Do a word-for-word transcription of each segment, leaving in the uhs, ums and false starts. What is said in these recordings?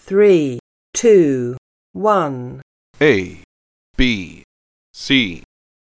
three, two, one. A, B, C.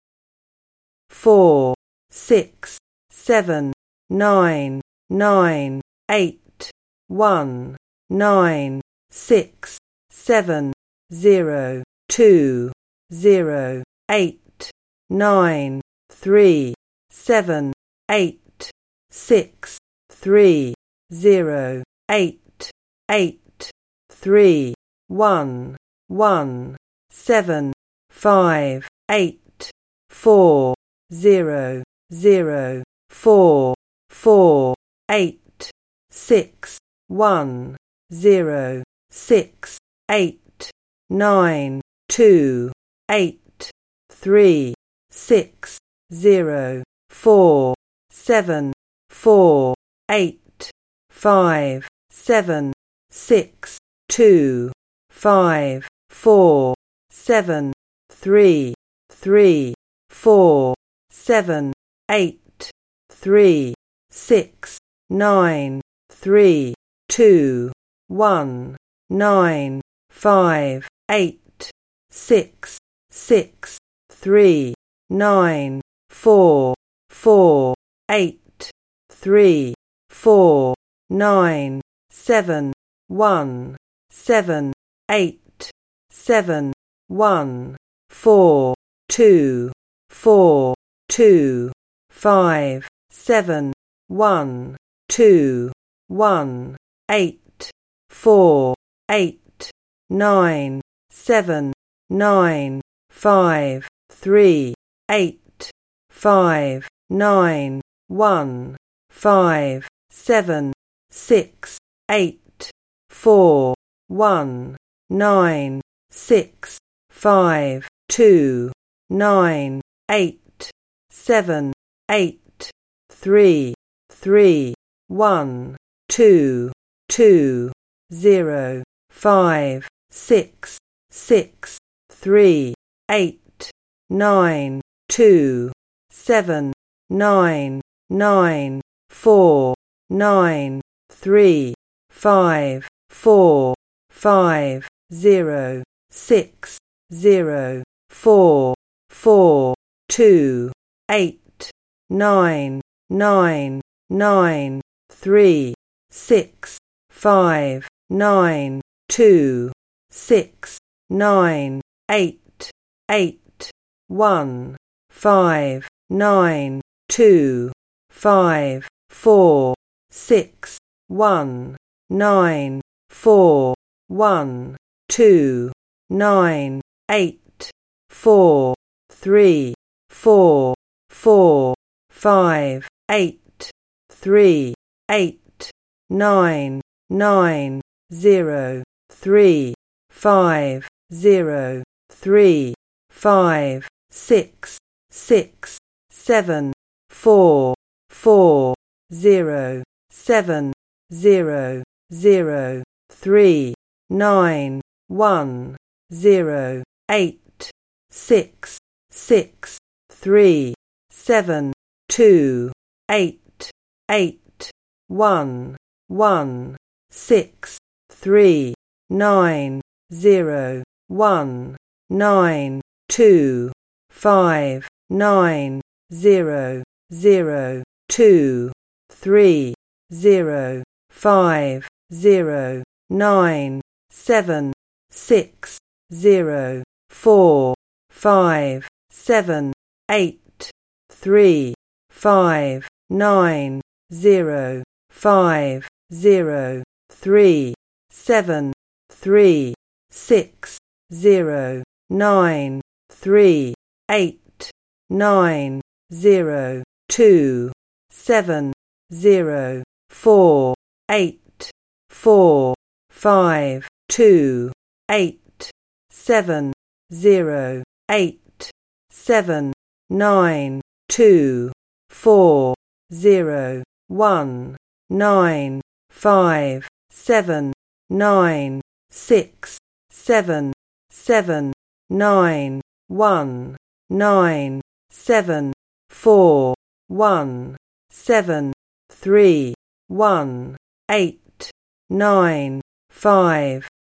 Four, six, seven, nine, nine, eight, one, nine, six, seven, zero, two, zero, eight, nine, three, seven, eight, six, three, zero, eight, eight, three, one, one, seven, five, eight, four, zero, zero, four, four, eight, six, one, zero, six, eight, nine, two, eight, three, six, zero, four, seven, four, eight, five, seven, six, two, five, four, seven, three, three, four, seven, eight, three, six, nine, three, two, one, nine, five, eight, six, six, three, nine, four, four, eight, three, four, nine, seven, one, seven, eight, seven, one, four, two, four, two, five, seven, one, two, one, eight, four, eight, nine, seven, nine, five, three, eight, five, nine, one, five, seven, six, eight, four, one, nine, six, five, two, nine, eight, seven, eight, three, three, one, two, two, zero, five, six, six, three, eight, nine, two, seven, nine, nine, four, nine, three, five, four, five, zero, six, zero, four, four, two, eight, nine, nine, nine, three, six, five, nine, two, six, nine, eight, eight, one, five, nine, two, five, four, six, one, nine, four, one, two, nine, eight, four, three, four, four, five, eight, three, eight, nine, nine, zero, three, five, zero, three, five, six, six, seven, four, four, zero, seven, zero, zero, three, nine, one, zero, eight, six, six, three, seven, two, eight, eight, one, one, six, three, nine, zero, one, nine, two, five, nine, zero, zero, two, three, zero, five, zero, nine, seven, six, zero, four, five, seven, eight, three, five, nine, zero, five, zero, three, seven, three, six, zero, nine, three, eight, nine, zero, two, seven, zero, four, eight, four, five, two, eight, seven, zero, eight, seven, nine, two, four, zero, one, nine, five, seven, nine, six, seven, seven, nine, one, nine, seven, four, one, seven, three, one, eight, nine, five,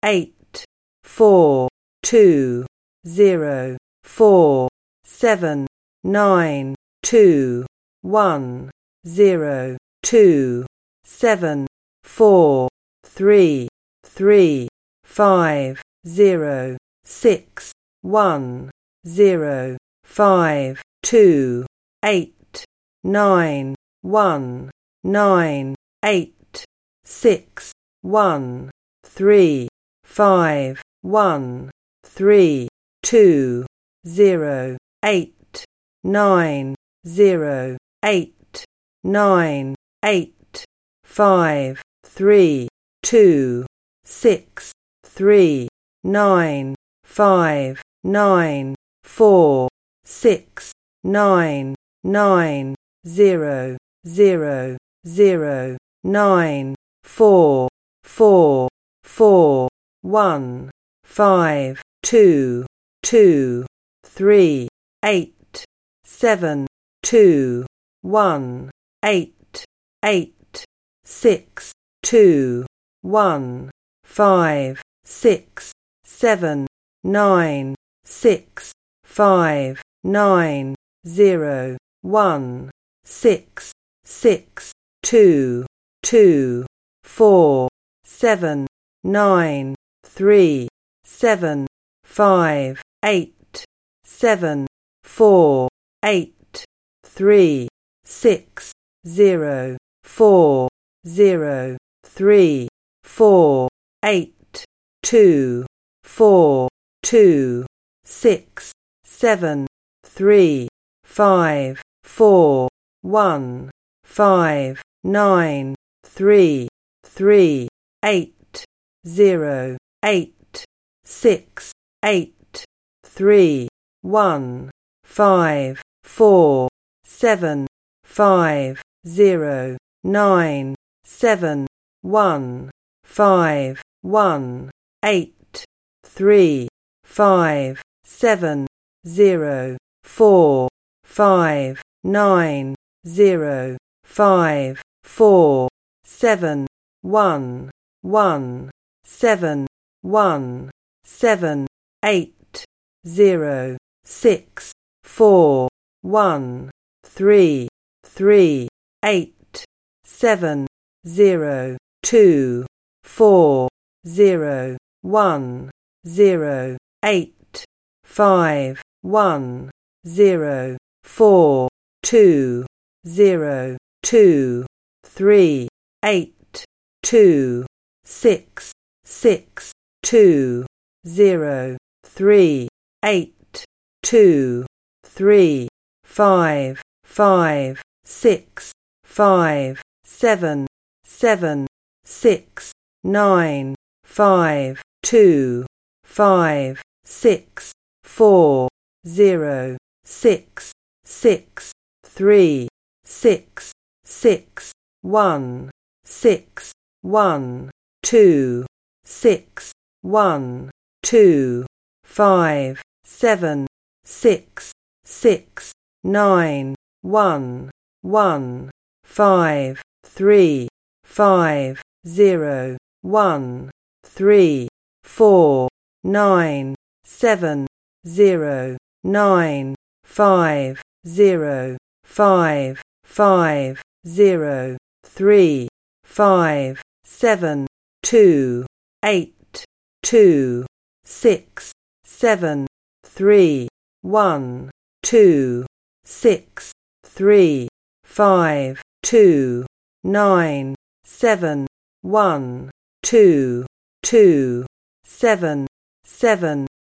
eight, four, two, zero, four, seven, nine, two, one, zero, two, seven, four, three, three, five, zero, six, one, zero, five, two, eight, nine, one, nine, eight, six, one, three, five, one, three, two, zero, eight, nine, zero, eight, nine, eight, five, three, two, six, three, nine, five, nine, four, six, nine, nine, zero, zero, zero, nine, four, four, four, one, five, two, two, three, eight, seven, two, one, eight, eight, six, two, one, five, six, seven, nine, six, five, nine, zero, one, six, six, two, two, four, seven, nine, three, seven, five, eight, seven, four, eight, three, six, zero, four, zero, three, four, eight, two, four, two, six, seven, three, five, four, one, five, nine, three, three, eight, zero, eight, six, eight, three, one, five, four, seven, five, zero, nine, seven, one, five, one, eight, three, five, seven, zero, four, five, nine, zero, five, four, seven, one, one, seven, one, seven, eight, zero, six, four, one, three, three, eight, seven, zero, two, four, zero, one, zero, eight, five, one, zero, four, two, zero, two, three, eight, two, six, six, two, zero, three, eight, two, three, five, five, six, five, seven, seven, six, nine, five, two, five, six, four, zero, six, six, three, six, six, one, six, one, two, six, one, two, five, seven, six, six, nine, one, one, five, three, five, zero, one, three, four, nine, seven, zero, nine, five, zero, five, five, zero, three, five, seven, two, eight, two, six, seven, three, one, two, six, three, five, two, nine, seven, one, two, two, seven, seven,